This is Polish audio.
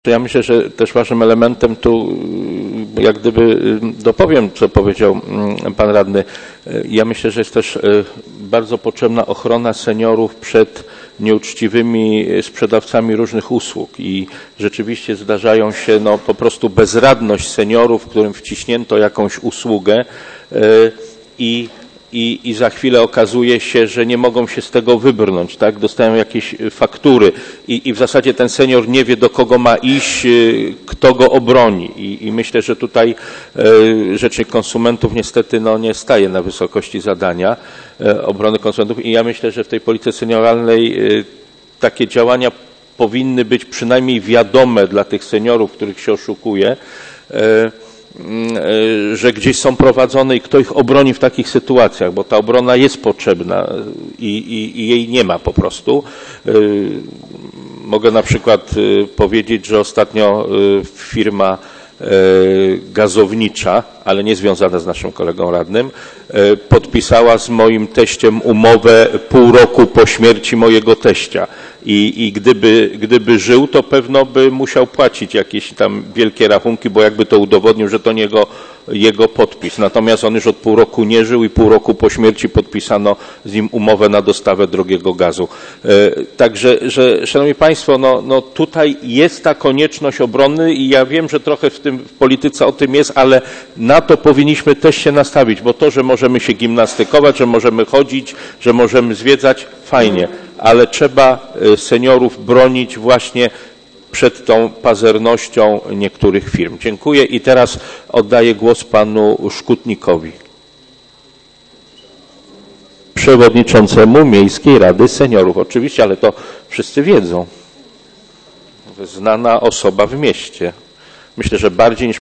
Ja myślę, że też ważnym elementem tu, jak gdyby dopowiem, co powiedział pan radny. Ja myślę, że jest też bardzo potrzebna ochrona seniorów przed nieuczciwymi sprzedawcami różnych usług i rzeczywiście zdarzają się po prostu bezradność seniorów, którym wciśnięto jakąś usługę i za chwilę okazuje się, że nie mogą się z tego wybrnąć, tak? Dostają jakieś faktury i w zasadzie ten senior nie wie, do kogo ma iść, kto go obroni. I myślę, że tutaj Rzecznik Konsumentów niestety nie staje na wysokości zadania obrony konsumentów i ja myślę, że w tej polityce senioralnej takie działania powinny być przynajmniej wiadome dla tych seniorów, których się oszukuje, że gdzieś są prowadzone i kto ich obroni w takich sytuacjach, bo ta obrona jest potrzebna i jej nie ma po prostu. Mogę na przykład powiedzieć, że ostatnio firma gazownicza, ale nie związana z naszym kolegą radnym, podpisała z moim teściem umowę pół roku po śmierci mojego teścia. I gdyby żył, to pewno by musiał płacić jakieś tam wielkie rachunki, bo jakby to udowodnił, że to nie jego podpis. Natomiast on już od pół roku nie żył i pół roku po śmierci podpisano z nim umowę na dostawę drogiego gazu. Także, szanowni państwo, tutaj jest ta konieczność obrony i ja wiem, że trochę w polityce o tym jest, ale na to powinniśmy też się nastawić, bo to, że możemy się gimnastykować, że możemy chodzić, że możemy zwiedzać, fajnie, ale trzeba seniorów bronić właśnie przed tą pazernością niektórych firm. Dziękuję i teraz oddaję głos panu Szkutnikowi, przewodniczącemu Miejskiej Rady Seniorów. Oczywiście, ale to wszyscy wiedzą. Znana osoba w mieście. Myślę, że bardziej niż